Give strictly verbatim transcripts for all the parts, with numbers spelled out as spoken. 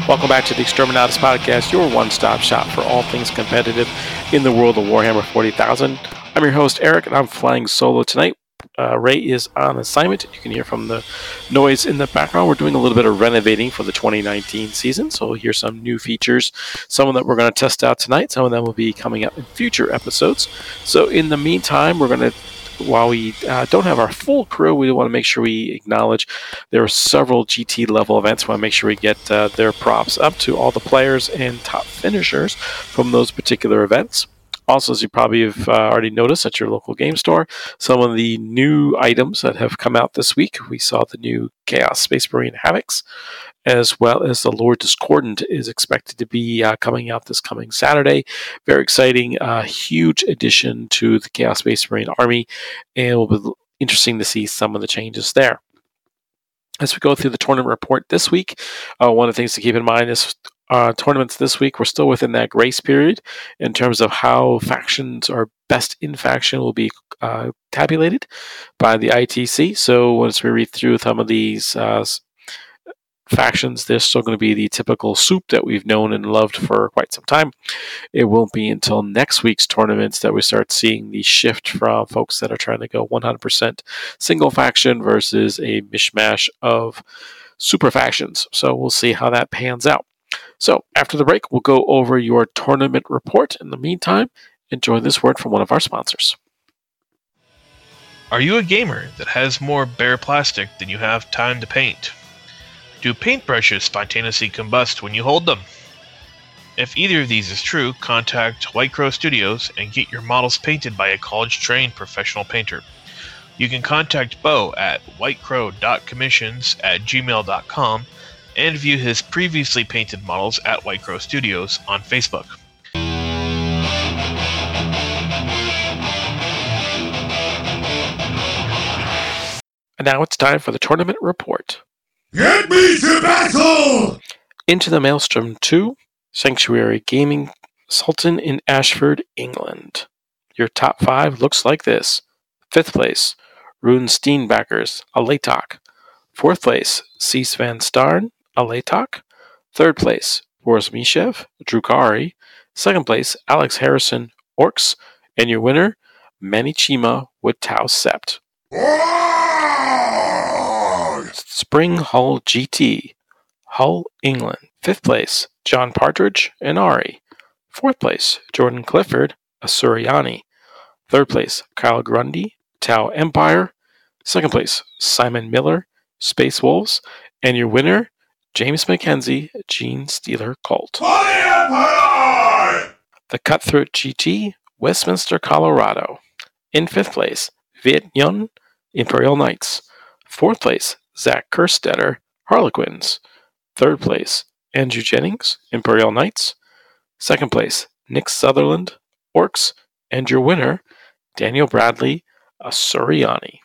Welcome back to the Exterminatus Podcast, your one-stop shop for all things competitive in the world of Warhammer forty thousand. I'm your host, Eric, and I'm flying solo tonight. Uh, Ray is on assignment. You can hear from the noise in the background. We're doing a little bit of renovating for the twenty nineteen season, so here's some new features. Some of them we're going to test out tonight. Some of them will be coming up in future episodes. So in the meantime, we're going to While we uh, don't have our full crew, we want to make sure we acknowledge there are several G T level events. We want to make sure we get uh, their props up to all the players and top finishers from those particular events. Also, as you probably have uh, already noticed at your local game store, some of the new items that have come out this week. We saw the new Chaos Space Marine Havocs, as well as the Lord Discordant is expected to be uh, coming out this coming Saturday. Very exciting, uh, huge addition to the Chaos Space Marine Army, and it will be interesting to see some of the changes there. As we go through the tournament report this week, uh, one of the things to keep in mind is uh, tournaments this week, we're still within that grace period in terms of how factions or best in faction will be uh, tabulated by the I T C. So once we read through some of these uh, factions, there's still going to be the typical soup that we've known and loved for quite some time. It won't be until next week's tournaments that we start seeing the shift from folks that are trying to go one hundred percent single faction versus a mishmash of super factions. So we'll see how that pans out. So after the break, we'll go over your tournament report. In the meantime, enjoy this word from one of our sponsors. Are you a gamer that has more bare plastic than you have time to paint? Do paintbrushes spontaneously combust when you hold them? If either of these is true, contact White Crow Studios and get your models painted by a college-trained professional painter. You can contact Bo at whitecrow dot commissions at gmail dot com and view his previously painted models at White Crow Studios on Facebook. And now it's time for the tournament report. Get me to battle! Into the Maelstrom two, Sanctuary Gaming, Sultan in Ashford, England. Your top five looks like this. Fifth place, Rune Steenbackers, Alatok. Fourth place, Cease Van Starn, Alatok. Third place, Boris Mishev, Drukari. Second place, Alex Harrison, Orcs. And your winner, Manichima with Tau Sept. Spring Hull G T, Hull, England. Fifth place, John Partridge, Inari. Fourth place, Jordan Clifford, Asuriani. Third place, Kyle Grundy, Tau Empire. Second place, Simon Miller, Space Wolves. And your winner, James McKenzie, Gene Steeler Colt. The Cutthroat G T, Westminster, Colorado. In fifth place, Viet Yun, Imperial Knights. Fourth place, Zach Kerstetter, Harlequins. Third place, Andrew Jennings, Imperial Knights. Second place, Nick Sutherland, Orcs. And your winner, Daniel Bradley, Asuriani.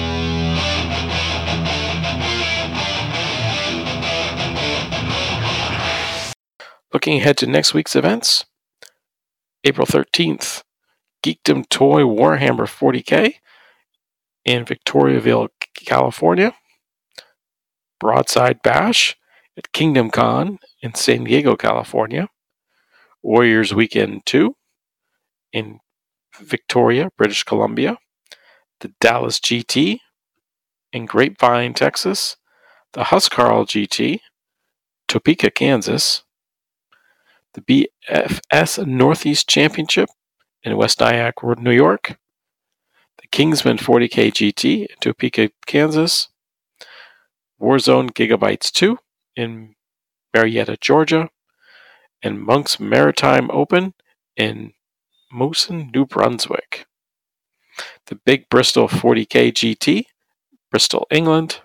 Looking ahead to next week's events, April thirteenth, Geekdom Toy Warhammer forty K in Victoriaville, California. Broadside Bash at Kingdom Con in San Diego, California. Warriors Weekend two in Victoria, British Columbia. The Dallas G T in Grapevine, Texas. The Huscarl G T, Topeka, Kansas. The B F S Northeast Championship in West Nyack, New York. The Kingsman forty K G T in Topeka, Kansas. Warzone Gigabytes two in Marietta, Georgia. And Monk's Maritime Open in Mosen, New Brunswick. The Big Bristol forty K G T, Bristol, England.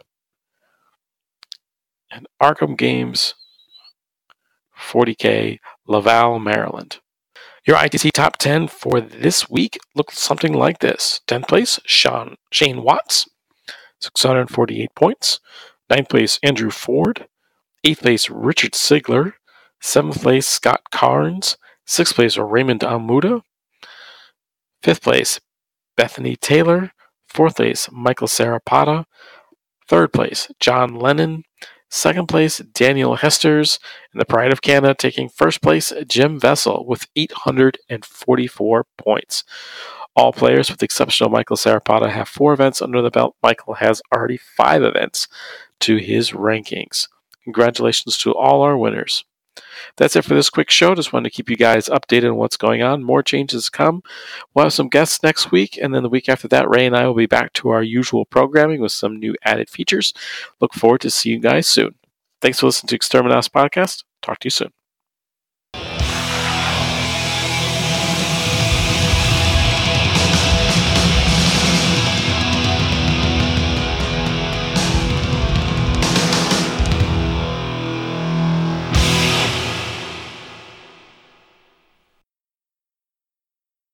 And Arkham Games forty K, Laval, Maryland. Your I T C top ten for this week looks something like this. tenth place, Sean, Shane Watts, six hundred forty-eight points. ninth place, Andrew Ford. eighth place, Richard Sigler. seventh place, Scott Carnes. sixth place, Raymond Almuda. fifth place, Bethany Taylor. fourth place, Michael Sarapata. Third place, John Lennon. Second place, Daniel Hesters. And the Pride of Canada taking first place, Jim Vessel, with eight hundred forty-four points. All players, with the exception of Michael Sarapata, have four events under the belt. Michael has already five events to his rankings. Congratulations to all our winners. That's it for this quick show. Just wanted to keep you guys updated on what's going on. More changes come. We'll have some guests next week, and then the week after that, Ray and I will be back to our usual programming with some new added features. Look forward to seeing you guys soon. Thanks for listening to Exterminatus Podcast. Talk to you soon.